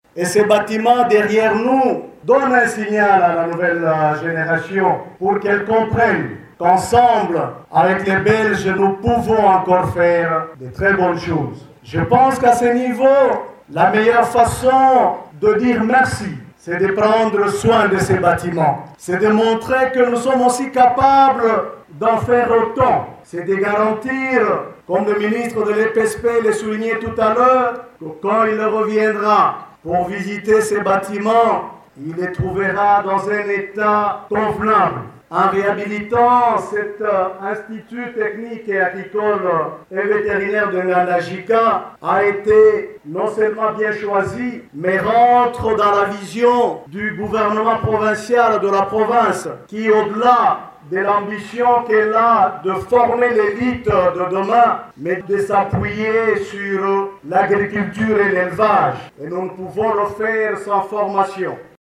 Et ces bâtiments derrière nous donnent un signal à la nouvelle génération pour qu'elle comprenne qu'ensemble, avec les Belges, nous pouvons encore faire de très bonnes choses. Je pense qu'à ce niveau, la meilleure façon de dire merci, c'est de prendre soin de ces bâtiments. C'est de montrer que nous sommes aussi capables d'en faire autant. C'est de garantir, comme le ministre de l'EPSP l'a souligné tout à l'heure, que quand il reviendra pour visiter ces bâtiments, il les trouvera dans un état convenable. En réhabilitant cet institut technique et agricole et vétérinaire de Ngandajika a été non seulement bien choisi, mais rentre dans la vision du gouvernement provincial de la province qui, au-delà de l'ambition qu'elle a de former l'élite de demain, mais de s'appuyer sur l'agriculture et l'élevage. Et nous ne pouvons le faire sans formation.